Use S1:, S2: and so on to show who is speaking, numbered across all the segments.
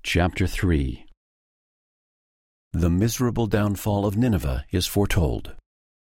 S1: Chapter 3. The miserable downfall of Nineveh is foretold.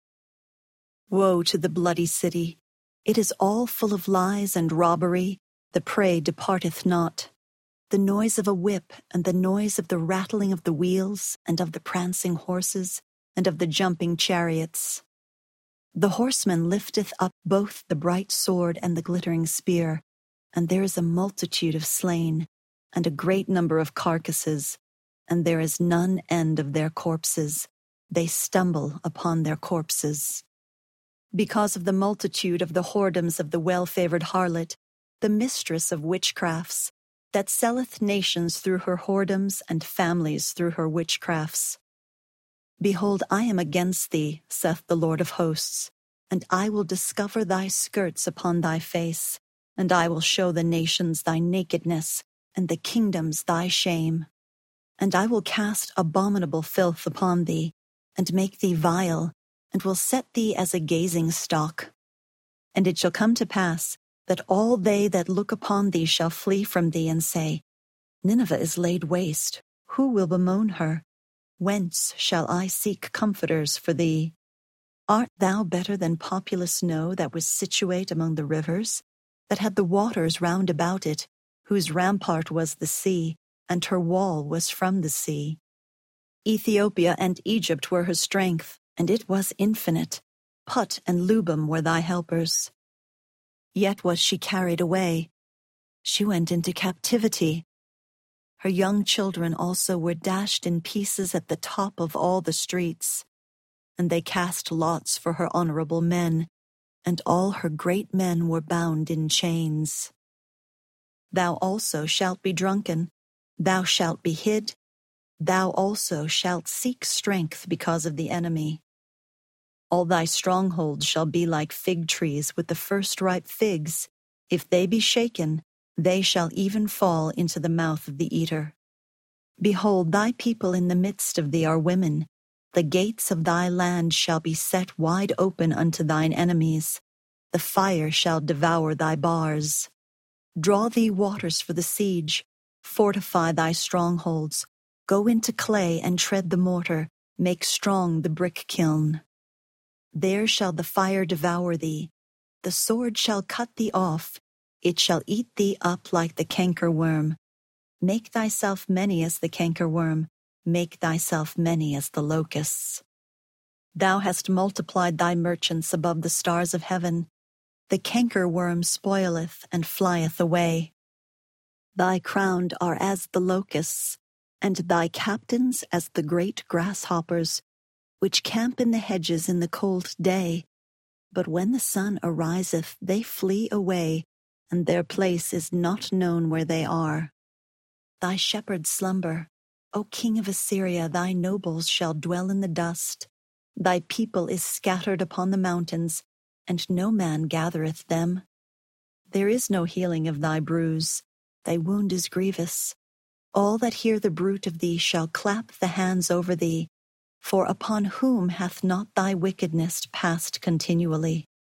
S2: Woe to the bloody city! It is all full of lies and robbery. The prey departeth not. The noise of a whip, and the noise of the rattling of the wheels, and of the prancing horses, and of the jumping chariots. The horseman lifteth up both the bright sword and the glittering spear, and there is a multitude of slain, and a great number of carcasses, and there is none end of their corpses. They stumble upon their corpses. Because of the multitude of the whoredoms of the well-favored harlot, the mistress of witchcrafts, that selleth nations through her whoredoms and families through her witchcrafts. Behold, I am against thee, saith the Lord of hosts, and I will discover thy skirts upon thy face, and I will show the nations thy nakedness, and the kingdoms thy shame. And I will cast abominable filth upon thee, and make thee vile, and will set thee as a gazing stock. And it shall come to pass, that all they that look upon thee shall flee from thee, and say, Nineveh is laid waste. Who will bemoan her? Whence shall I seek comforters for thee? Art thou better than populous snow that was situate among the rivers, that had the waters round about it, whose rampart was the sea, and her wall was from the sea? Ethiopia and Egypt were her strength, and it was infinite. Put and Lubim were thy helpers. Yet was she carried away. She went into captivity. Her young children also were dashed in pieces at the top of all the streets, and they cast lots for her honorable men, and all her great men were bound in chains. Thou also shalt be drunken, thou shalt be hid, thou also shalt seek strength because of the enemy. All thy strongholds shall be like fig trees with the first ripe figs. If they be shaken, they shall even fall into the mouth of the eater. Behold, thy people in the midst of thee are women. The gates of thy land shall be set wide open unto thine enemies. The fire shall devour thy bars. Draw thee waters for the siege. Fortify thy strongholds. Go into clay and tread the mortar. Make strong the brick kiln. There shall the fire devour thee. The sword shall cut thee off. It shall eat thee up like the cankerworm. Make thyself many as the cankerworm. Make thyself many as the locusts. Thou hast multiplied thy merchants above the stars of heaven. The cankerworm spoileth and flieth away. Thy crowned are as the locusts, and thy captains as the great grasshoppers, which camp in the hedges in the cold day. But when the sun ariseth, they flee away, and their place is not known where they are. Thy shepherds slumber. O king of Assyria, thy nobles shall dwell in the dust. Thy people is scattered upon the mountains, and no man gathereth them. There is no healing of thy bruise. Thy wound is grievous. All that hear the bruit of thee shall clap the hands over thee. For upon whom hath not thy wickedness passed continually?